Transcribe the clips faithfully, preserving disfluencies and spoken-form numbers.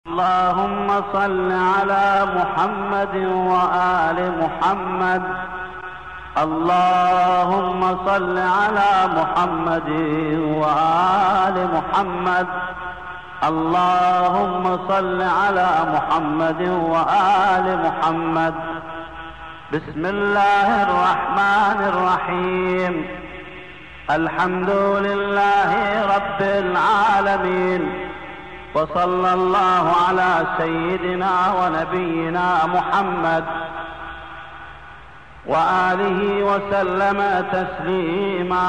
اللهم صل على محمد وآل محمد. اللهم صل على محمد وآل محمد. اللهم صل على محمد وآل محمد. بسم الله الرحمن الرحيم. الحمد لله رب العالمين، وصلى الله على سيدنا ونبينا محمد وآله وسلم تسليما.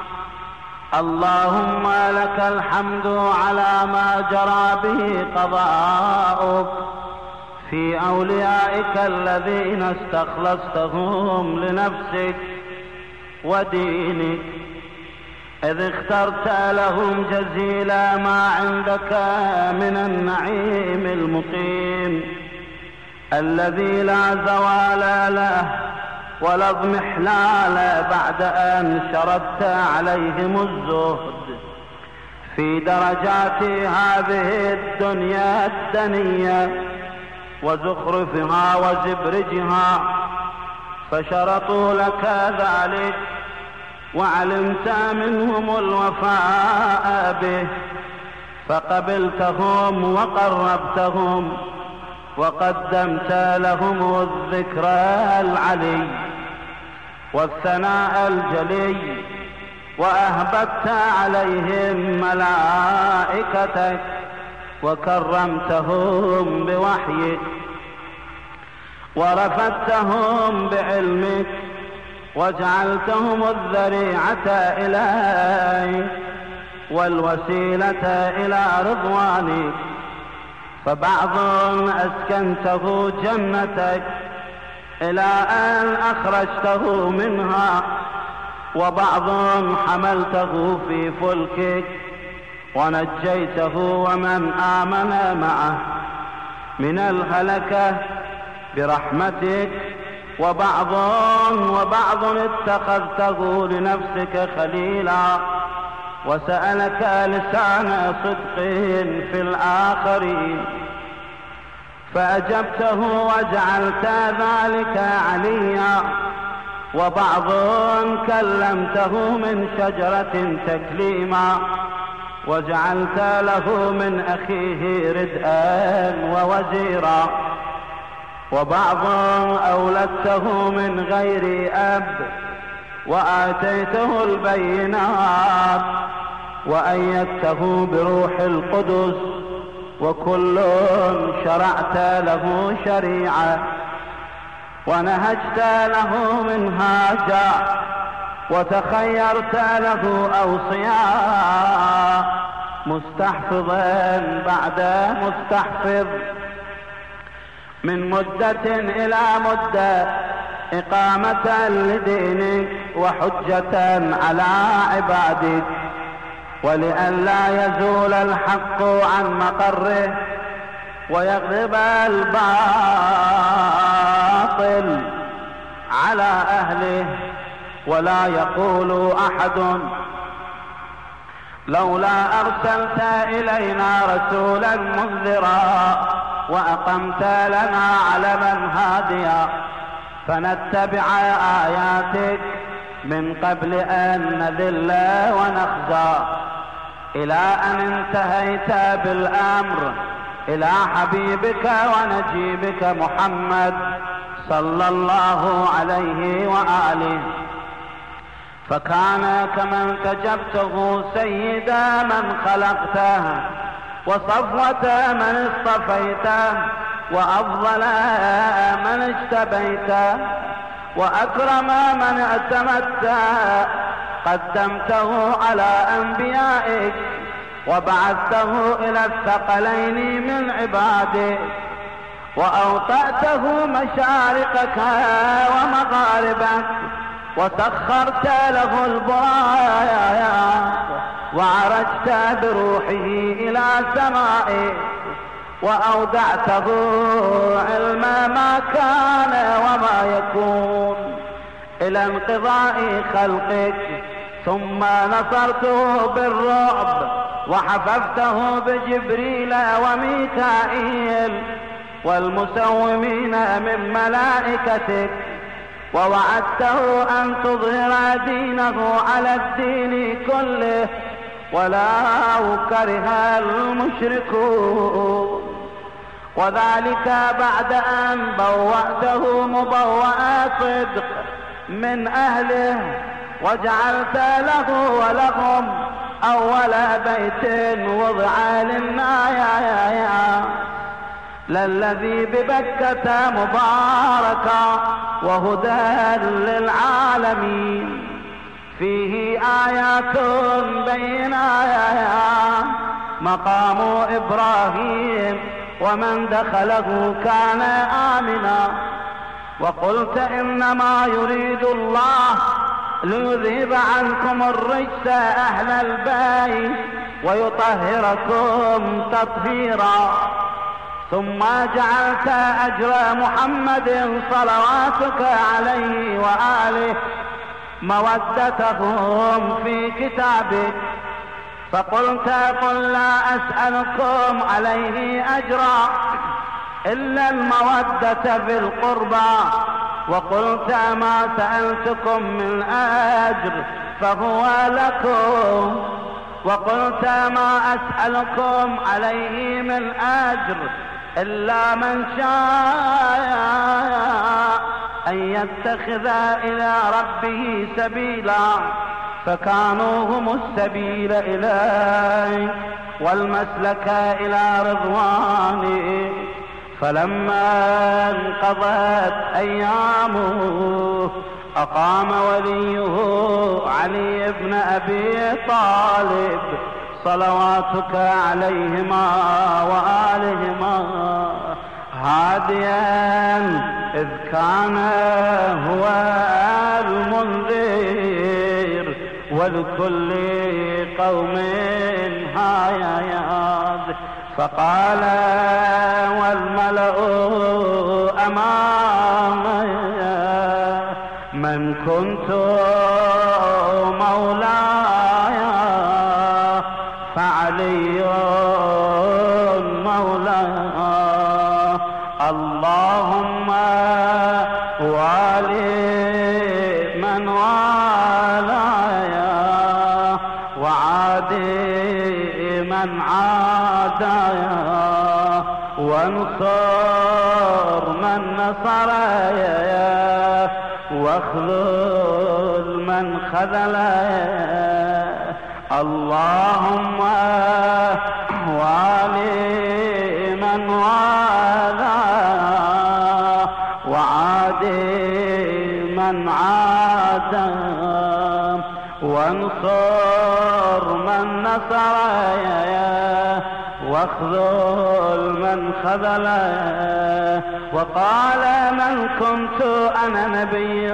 اللهم لك الحمد على ما جرى به قضاؤك في أوليائك الذين استخلصتهم لنفسك ودينك، إذ اخترت لهم جزيل ما عندك من النعيم المقيم الذي لا زوال له ولا اضمحلال بعد أن شردت عليهم الزهد في درجات هذه الدنيا الدنية وزخرفها وزبرجها، فشرطوا لك ذلك وعلمت منهم الوفاء به، فقبلتهم وقربتهم وقدمت لهم الذكر العلي والثناء الجلي، وأهبت عليهم ملائكتك وكرمتهم بوحيك ورفدتهم بعلمك وجعلتهم الذريعة إليك والوسيلة إلى رضوانك، فبعض أسكنته جنتك إلى أن أخرجته منها، وبعض حملته في فلكك ونجيته ومن آمن معه من الهلكة برحمتك، وبعض وبعض اتخذته لنفسك خليلا وسألك لسان صدق في الآخرين، فأجبته وجعلت ذلك عليا، وبعض كلمته من شجرة تكليما وجعلت له من أخيه ردءا ووزيرا، وبعض أولدته من غير أب وآتيته البينات وأيدته بروح القدس، وكل شرعت له شريعة ونهجت له منهاجا وتخيرت له أوصياء، مستحفظا بعد مستحفظ من مدة إلى مدة، إقامة لدينك وحجة على عبادك، ولئلا يزول الحق عن مقره ويغلب الباطل على أهله، ولا يقول أحد لولا أرسلت إلينا رسولا منذرا وأقمت لنا علما هاديا فنتبع آياتك من قبل أن نذل ونخزى، إلى أن انتهيت بالأمر إلى حبيبك ونجيبك محمد صلى الله عليه وآله، فكان كمن تجبته سيد من خلقته وصفوة من اصطفيته وأفضل من اجتبيته وأكرم من اعتمدته، قدمته على أنبيائك وبعثته إلى الثقلين من عبادك، وأوطأته مشارقك ومغاربك وسخرت له البرايات وعرجت بروحه إلى سمائك وأودعته علم ما كان وما يكون إلى انقضاء خلقك، ثم نصرته بالرعب وحففته بجبريل وميكائيل والمسومين من ملائكتك، ووعدته أن تظهر دينه على الدين كله ولو كره المشركون، وذلك بعد أن بوأته مبوأ صدق من أهله، وجعلت له ولهم أول بيت وضع للناس للذي ببكة مباركا وهدى للعالمين، فيه آيات بينات مقام إبراهيم ومن دخله كان آمنا. وقلت إنما يريد الله ليذهب عنكم الرجس أهل البيت ويطهركم تطهيرا، ثم جعلت أجر محمد صلواتك عليه وآله مودتهم في كتابك، فقلت قل لا أسألكم عليه أجرا إلا المودة في القربى، وقلت ما سألتكم من أجر فهو لكم، وقلت ما أسألكم عليه من أجر إلا من شاء أن يتخذ إلى ربه سبيلا، فكانوا هم السبيل إليه والمسلك إلى رضوانه. فلما انقضت أيامه أقام وليه علي بن أبي طالب صلواتك عليهما وآلهما هاديا، إذ كان هو المنذر ولكل قوم هايات. فقال والملأ أمامي من كنت مولاي فعلي مولاي، اللهم والي من والاي وعادي من عاداي، وانصر من نصري واخذل من خذلي، اللهم والي من والاه وعادي من عاداه، وانصر من نصري واخذل من خذله. وقال من كنت أنا نبي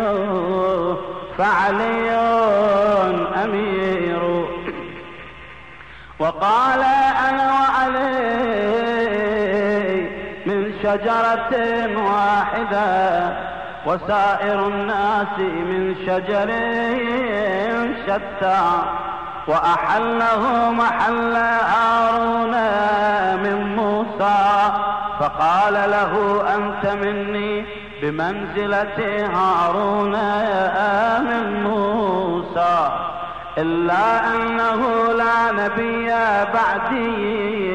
فعلي أمير، وقال أنا وعلي من شجرة واحدة وسائر الناس من شجر شتى، وأحله محل هارون من موسى، فقال له أنت مني بمنزلة هارون من موسى، إلا أنه لا نبي بعدي،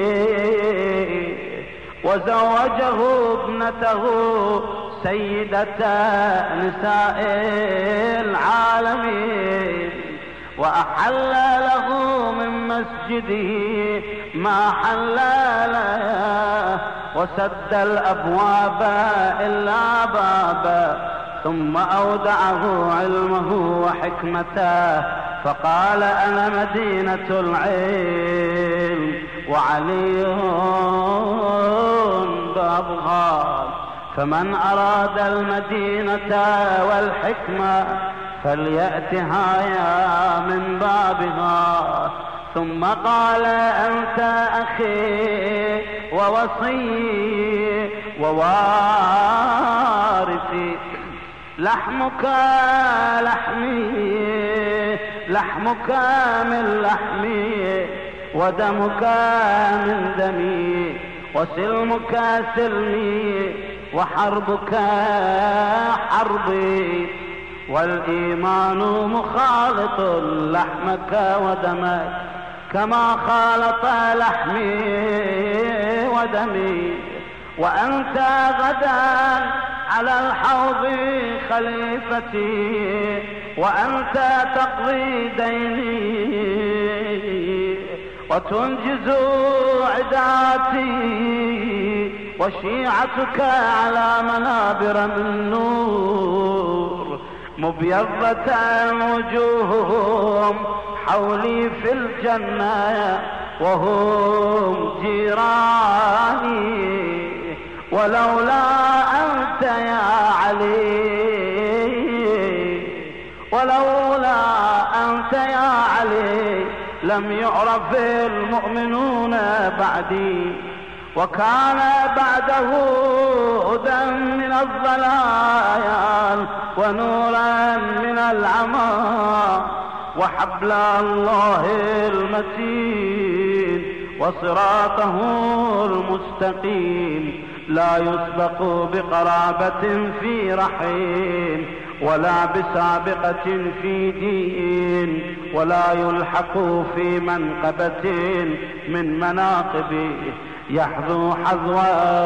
وزوجه ابنته سيدة نساء العالمين، وأحل له من مسجده ما حل له، وسد الأبواب إلا بابا، ثم أودعه علمه وحكمته، فقال أنا مدينة العلم وعلي بابها، فمن أراد المدينة والحكمة فليأتها يا من بابها. ثم قال أنت أخي ووصي ووارثي، لحمك لحمي لحمك من لحمي، ودمك من دمي وسلمك سلمي وحربك حربي، والإيمان مخالط لحمك ودمك كما خالط لحمي ودمي، وأنت غدا على الحوض خليفتي، وأنت تقضي ديني وتنجز عداتي، وشيعتك على منابر من نور مبيضة وجوههم حولي في الجنة وهم جيراني، ولولا أنت يا علي ولولا أنت يا علي لم يعرف المؤمنون بعدي، وكان بعده هدى من الضلال ونورا من العمى، وحبل الله المتين وصراطه المستقيم لا يسبق بقرابة في رحيم، ولا بسابقة في دين، ولا يلحق في منقبة من مناقبه، يحذو حذو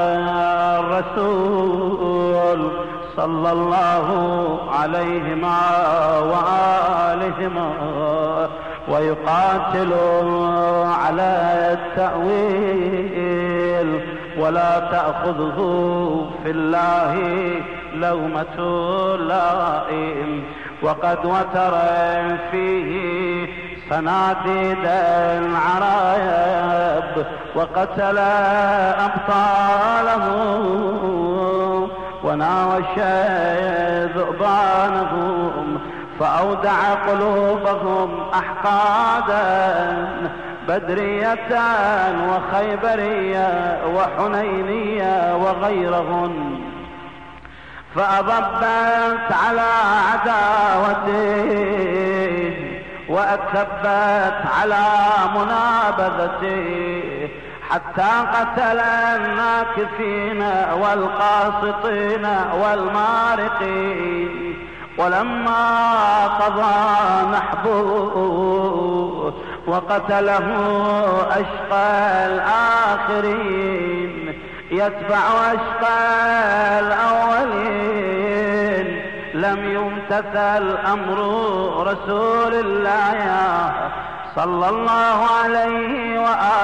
الرسول صلى الله عليهما وآلهما، ويقاتل على التأويل، ولا تأخذه في الله لومة لائم، وقد وتر فيه صناديد العرايب، وقتل أبطاله وناوش ذؤبانهم، فأودع قلوبهم أحقادا بدرية وخيبرية وحنينية وغيرهن، فأضبت على عداوته وأكبت على منابذته، حتى قتل الناكثين والقاسطين والمارقين، ولما قضى نحبه وقتله أشقى الآخرين يتبع أشقى الأولين، لم يمتثل أمر رسول الله صلى الله عليه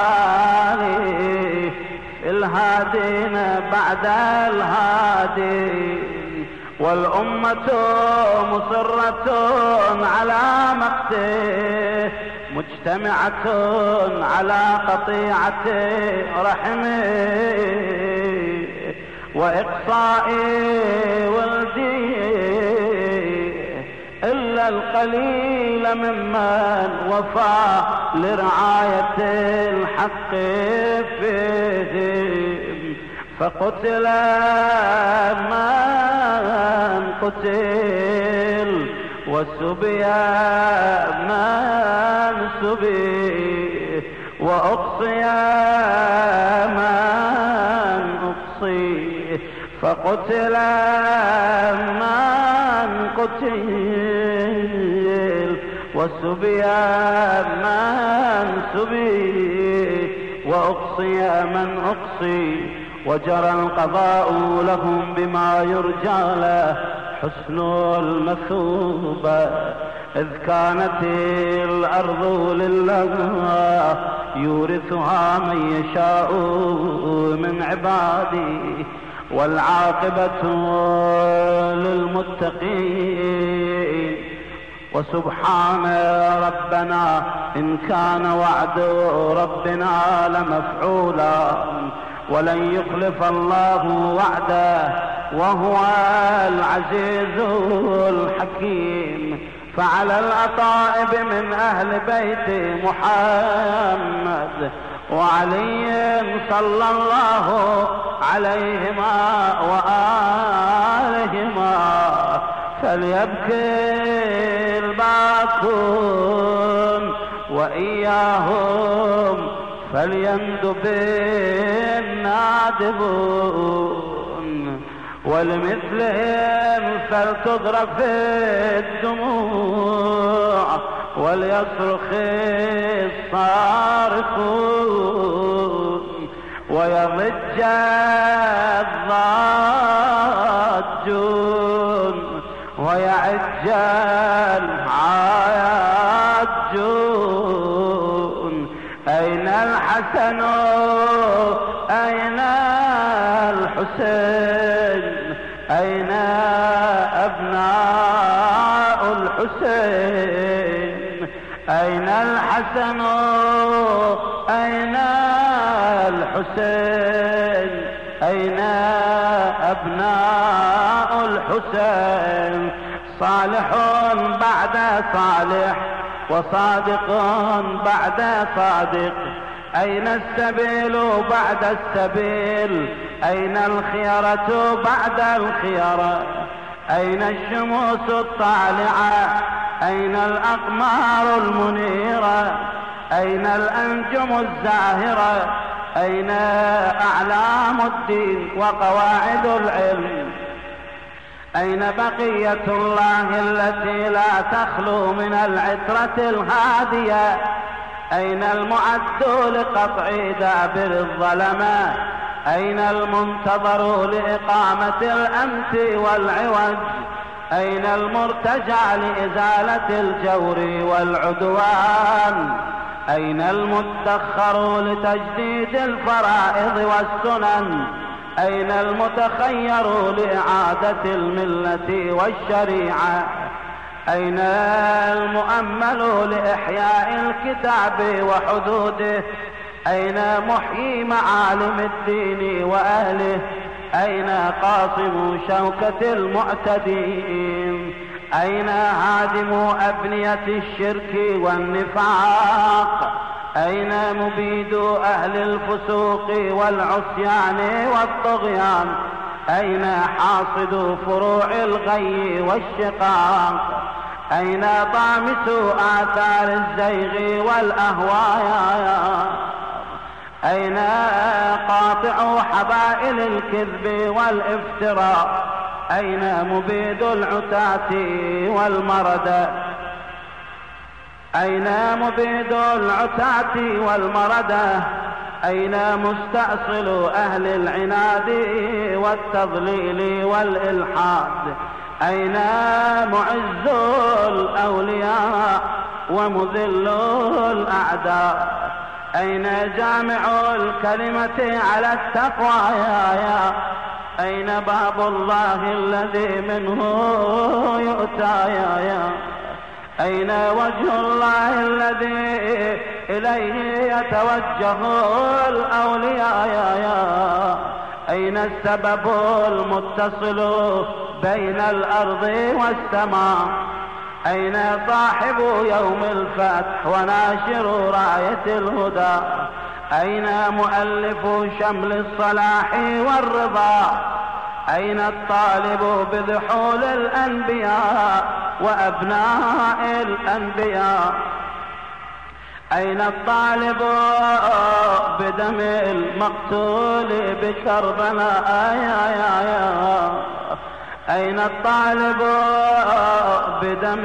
وآله في الهادين بعد الهادين، والأمة مصرة على مقته مجتمعة على قطيعة رحمه وإقصاء ولده، إلا القليل ممن وفى لرعاية الحق فيهم، فقتل من قتل وسبي من سبي، وأقصي من أقصي، فقتل من قتل وسبي من سبي، وأقصي من أقصي، وجرى القضاء لهم بما يرجى له حسن المثوبة، إذ كانت الأرض لله يورثها من يشاء من عباده، والعاقبة للمتقين. وسبحان ربنا إن كان وعد ربنا لمفعولا، ولن يخلف الله وعده وهو العزيز الحكيم. فعلى الأطائب من أهل بيت محمد وعلي صلى الله عليهما وآلهما فليبكي الباكون وإياهم فليندب النادبون ولمثلهم فلتضرب الدموع وليصرخ الصارخون ويضج الضاجون ويعج العاجون. أين الحسن أين الحسين أين أبناء الحسين أين الحسن أين الحسين أين أبناء الحسين. صالح بعد صالح وصادق بعد صادق أين السبيل بعد السبيل أين الخيرة بعد الخيرة أين الشموس الطالعة أين الأقمار المنيرة أين الأنجم الزاهرة أين أعلام الدين وقواعد العلم أين بقية الله التي لا تخلو من العترة الهادية أين المعد لقطع دابر الظلمة أين المنتظر لإقامة الأمس والعوج أين المرتجع لإزالة الجور والعدوان أين المدخر لتجديد الفرائض والسنن أين المتخير لإعادة الملة والشريعة أين المؤمل لإحياء الكتاب وحدوده أين محيي معالم الدين وأهله أين قاصم شوكة المعتدين أين هادم أبنية الشرك والنفاق أين مبيد أهل الفسوق والعصيان والطغيان أين حاصد فروع الغي والشقاق أين طامس آثار الزيغ والأهواء أين قاطع حبائل الكذب والافتراء أين مبيد العتاة والمردة أين مبيد العتاة والمردة أين مستأصل أهل العناد والتضليل والإلحاد أين معز الأولياء ومذل الأعداء أين جامع الكلمة على التقوى يا يا أين باب الله الذي منه يؤتى يا يا أين وجه الله الذي إليه يتوجه الأولياء يا يا أين السبب المتصل بين الأرض والسماء أين صاحب يوم الفتح وناشر راية الهدى أين مؤلف شمل الصلاح والرضا أين الطالب بذحول الأنبياء وأبناء الأنبياء أين الطالب بدم المقتول بكربلاء يا يا يا أين الطالب بدم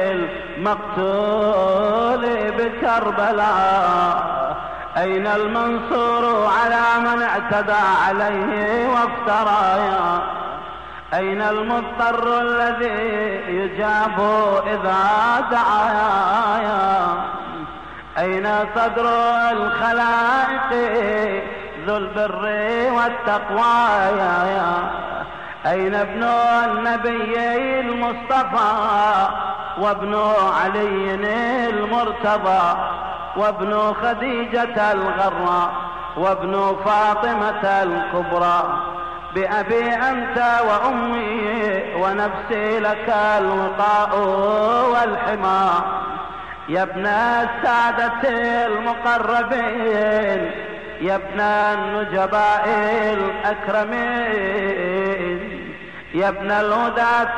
المقتول بكربلاء أين المنصور على من اعتدى عليه وافترى أين المضطر الذي يجاب إذا دعا أين صدر الخلائق ذو البر والتقوى يا يا أين ابن النبي المصطفى وابن علي المرتضى وابن خديجة الغراء وابن فاطمة الكبرى بأبي أنت وأمي ونفسي لك الوقاء والحمى يا ابن السادة المقربين يا ابن النجباء الأكرمين يا ابن الهداة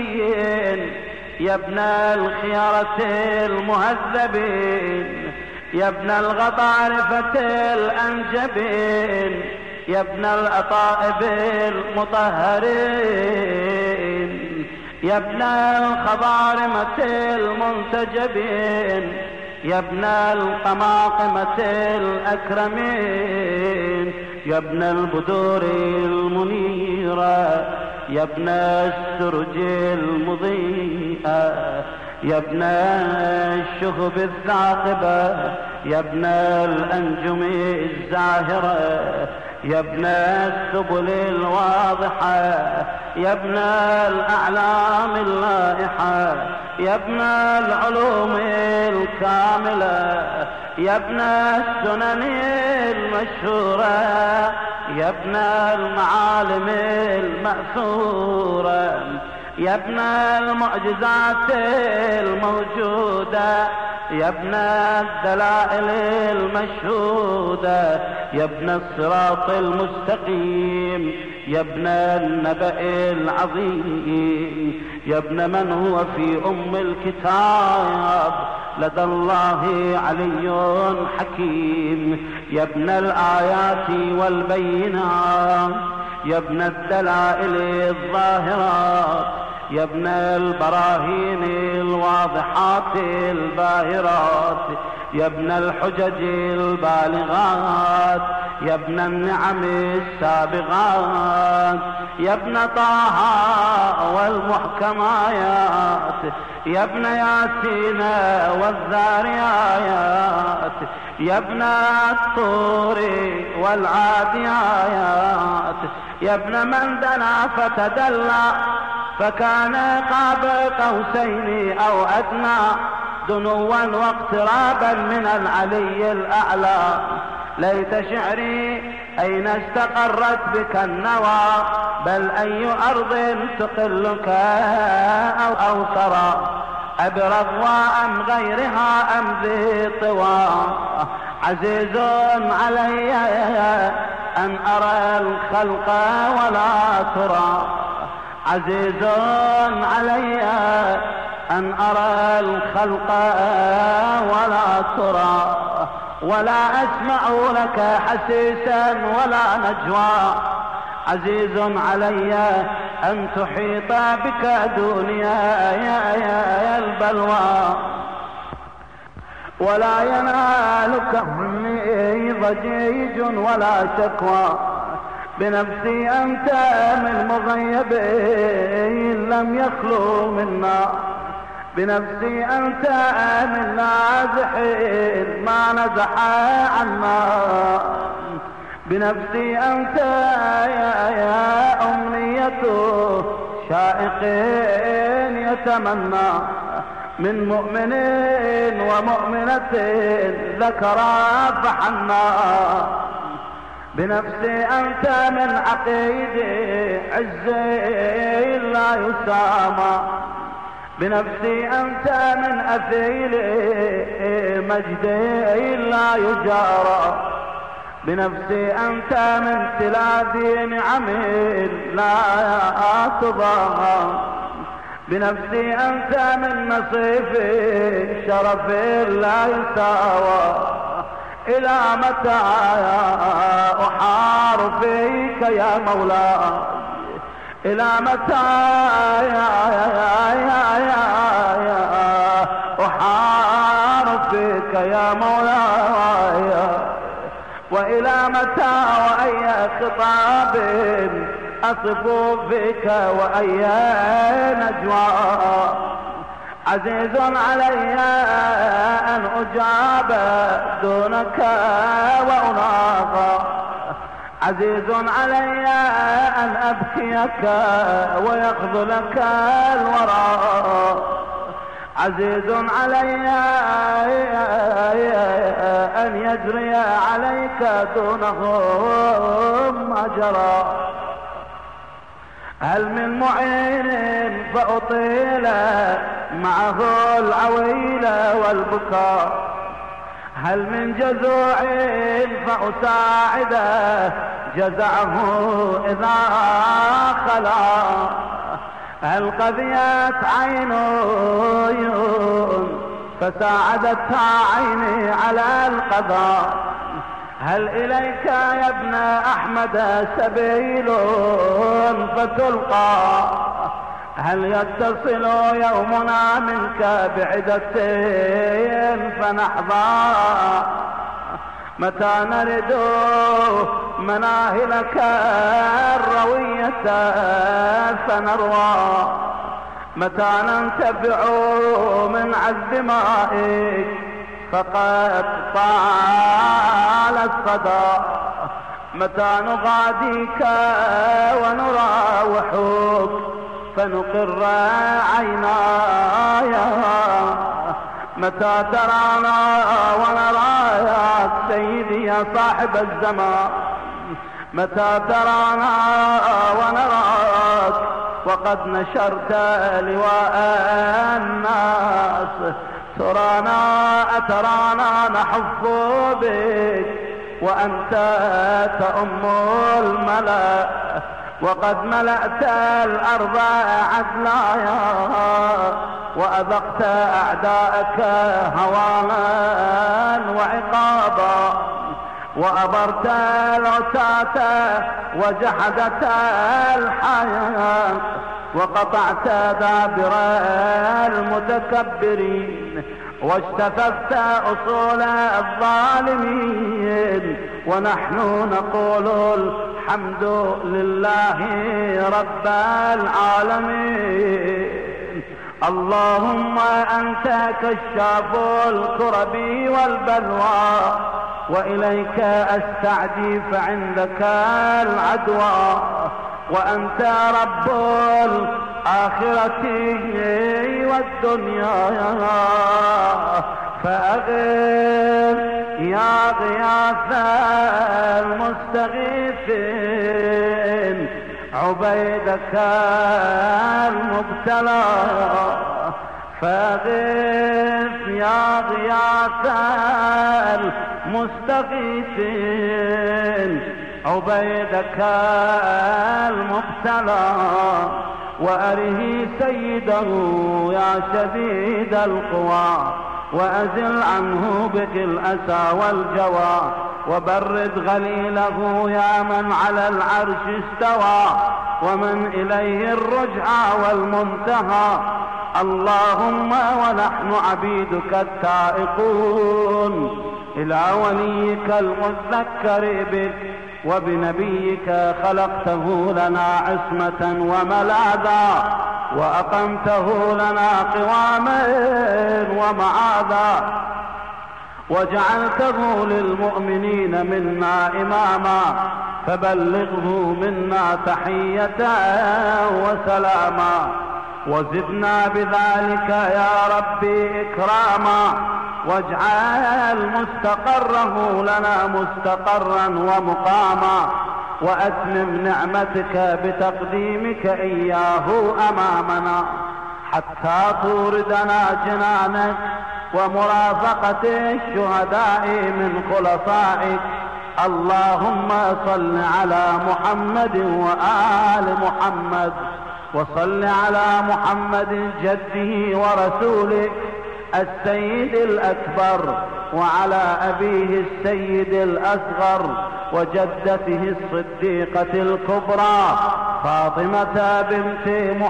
المهديين يا ابن الخيارة المهذبين يا ابن الغطارفة الأنجبين، يا ابن الأطائب المطهرين، يا ابن الخضارمة المنتجبين، يا ابن القماقمة الأكرمين، يا ابن البدور المنيرة، يا ابن السرج المضيئة، يا ابن الشهب الثاقبة، يا ابن الأنجم الزاهرة، يا ابن السبل الواضحة، يا ابن الأعلام اللائحة، يا ابن العلوم الكاملة، يا ابن السنن المشهورة، يا ابن المعالم المأثورة، يا ابن المعجزات الموجودة، يا ابن الدلائل المشهودة، يا ابن الصراط المستقيم، يا ابن النبأ العظيم، يا ابن من هو في أم الكتاب لدى الله علي حكيم، يا ابن الآيات والبينات، يا ابن الدلائل الظاهرات، يا ابن البراهين الواضحات الباهرات، يا ابن الحجج البالغات، يا ابن النعم السابغات، يا ابن طه والمحكمات، يا ابن ياسين والذاريات، يا ابن الطور والعاديات، يا ابن من دنا فتدلى فكان قاب قوسين أو أدنى، دنوا واقترابا من العلي الأعلى. ليت شعري أين استقرت بك النوى، بل أي أرض تقلك أو, أو ترى، أبرضوى أم غيرها أم ذي طوى. عزيز علي أن أرى الخلق ولا ترى، عزيز علي أن أرى الخلق ولا ترى، ولا أسمع لك حسيسا ولا نجوى. عزيز علي أن تحيط بك دنيا يا يا البلوى، ولا ينالك مني ضجيج ولا شكوى. بنفسي أنت من مغيب لم يخلو منا، بنفسي أنت من نازح ما نزح عنا. بنفسي أنت يا, يا أمنية شائق يتمنى، من مؤمن ومؤمنة ذكرى فحنا. بنفسي أنت من عقيد عزي لا يسامى، بنفسي أنت من أثيل مجدي لا يجارى. بنفسي أنت من تلادي نعم لا تضاهى. بنفسي أنت من نصيف شرف لا يساوى. إلى متى أحار فيك يا مولاي، إلى متى يا يا يا يا يا أحار فيك يا مولاي، وإلى متى وأي خطاب أصف فيك وأي نجوى. عزيز علي أن أجاب دونك وأناغى، عزيز علي أن أبكيك ويخذلك الورى. عزيز علي أن يجري عليك دونهم ما جرى. هل من معين فأطيل معه العويل والبكاء، هل من جزوع فأساعده جزعه إذا خلا. هل قذيت عين فساعدتها عيني على القضاء. هل إليك يا ابن أحمد سبيل فتلقى؟ هل يتصل يومنا منك بعدة فنحظى؟ متى نرد مناهلك الروية فنروى؟ متى ننتفع من عذب مائك فقد طال الصدى؟ متى نغاديك ونراوحك فنقر عينايا؟ متى ترانا ونراك سيدي يا صاحب الزمان؟ متى ترانا ونراك وقد نشرت لواء الناس؟ ترانا أترانا نحف بك وأنت تأم الملأ، وقد ملأت الأرض عدلايا وأذقت أعداءك هوانا وعقابا، وأبرت العتاة وجحدت الحياة وقطعت دابر المتكبرين واجتثثت أصول الظالمين. ونحن نقول الحمد لله رب العالمين. اللهم أنت كشاف الكرب والبلوى، وإليك أستعدي فعندك العدوى، وأنت رب الآخرة والدنيا. فأغث يا غياث المستغيثين عبيدك المبتلى. فأغث يا غياث المستغيثين عبيدك المبتلى. وأره سيده يا شديد القوى، وأزل عنه بك الأسى والجوى، وبرد غليله يا من على العرش استوى، ومن إليه الرجعى والمنتهى. اللهم ونحن عبيدك التائقون إلى وليك المذكر بك وبنبيك خلقته لنا عصمة وملاذا، وأقمته لنا قواما ومعاذا، وجعلته للمؤمنين منا إماما، فبلغه منا تحية وسلاما، وزدنا بذلك يا ربي إكراما، واجعل مستقره لنا مستقرا ومقاما، وأتمم نعمتك بتقديمك إياه أمامنا حتى توردنا جنانك ومرافقة الشهداء من خلفائك. اللهم صل على محمد وآل محمد، وصل على محمد جده ورسوله السيد الأكبر، وعلى أبيه السيد الأصغر، وجدته الصديقة الكبرى فاطمة بنت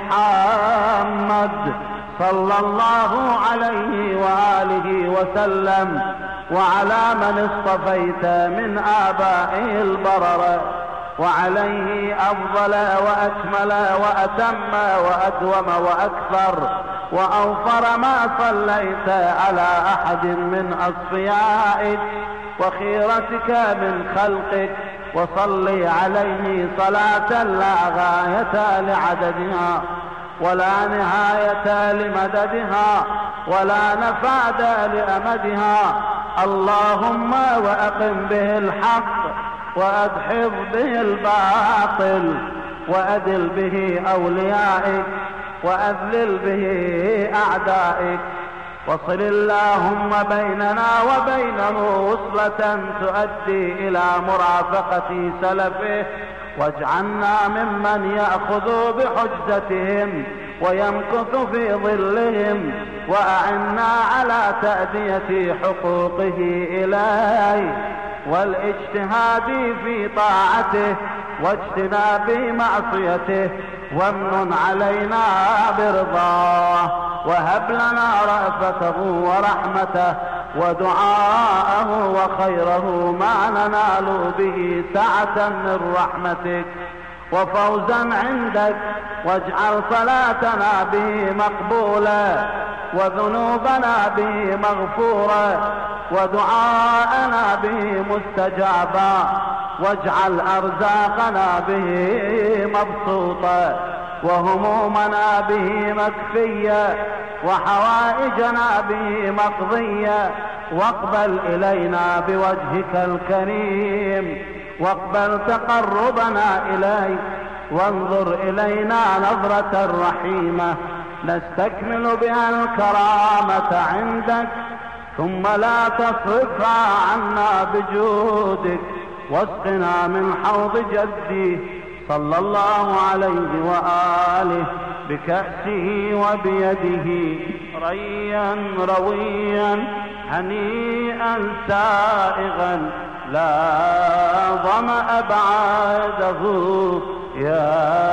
محمد صلى الله عليه وآله وسلم، وعلى من اصطفيت من آبائه البرر، وعليه أفضل وأكمل وأتم وأدوم وأكثر وأوفر ما صليت على أحد من أصفيائك وخيرتك من خلقك، وصلي عليه صلاة لا غاية لعددها ولا نهاية لمددها ولا نفاد لأمدها. اللهم وأقم به الحق وأدحض به الباطل، وأذل به أوليائك وأذلل به أعدائك، وصل اللهم بيننا وبينه وصلة تؤدي إلى مرافقة سلفه، واجعلنا ممن يأخذ بحجتهم ويمكث في ظلهم، وأعنا على تأدية حقوقه إليه والاجتهاد في طاعته واجتناب معصيته، وامن علينا برضاه، وهب لنا رأفته ورحمته ودعاءه وخيره ما ننال به سعة من رحمتك وفوزا عندك، واجعل صلاتنا به مقبولة وذنوبنا به مغفورة ودعاءنا به مستجابا، واجعل أرزاقنا به مبسوطة وهمومنا به مكفية وحوائجنا به مقضية، واقبل إلينا بوجهك الكريم، واقبل تقربنا إليك، وانظر إلينا نظرة رحيمة نستكمل بها الكرامة عندك، ثم لا تصرفها عنا بجودك، واسقنا من حوض جدي صلى الله عليه وآله بكأسه وبيده ريا رويا هنيئا سائغا لا ظمأ بعده يا